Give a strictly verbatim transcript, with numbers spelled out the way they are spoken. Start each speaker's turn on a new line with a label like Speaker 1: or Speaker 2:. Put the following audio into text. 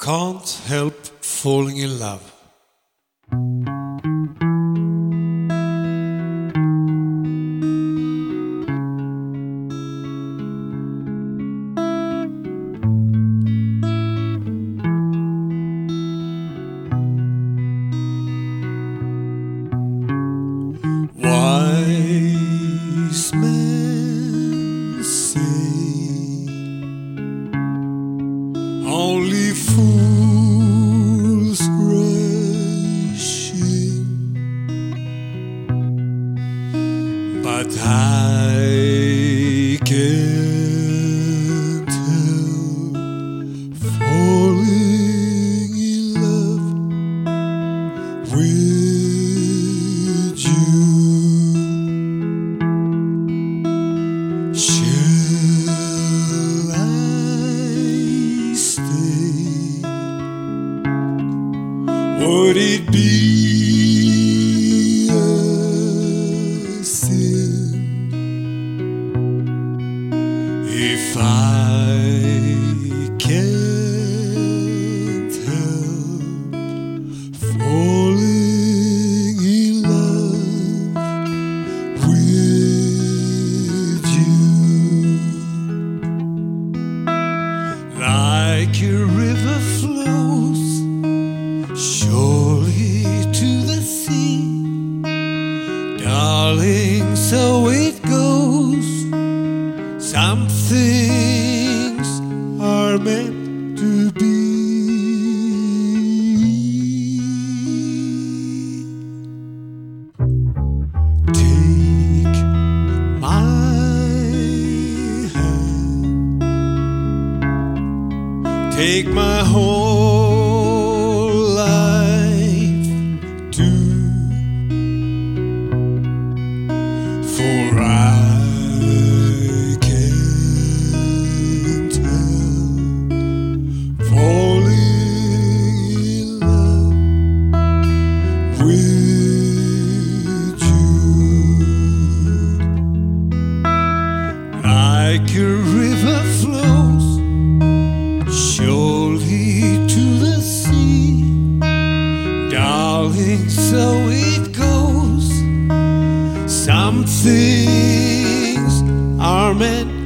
Speaker 1: can't help falling in love. Wise men say only fools rush in, but I can't help falling in love with you. Shall I stay? Would it be a sin if I can't help falling in love with you? Like a river flows surely to the sea, darling, so it goes. Some things are meant to be. Take my hand, take my whole life too, for I can't help falling in love with you. Like a river flows surely to the sea, darling, so it goes. Some things are meant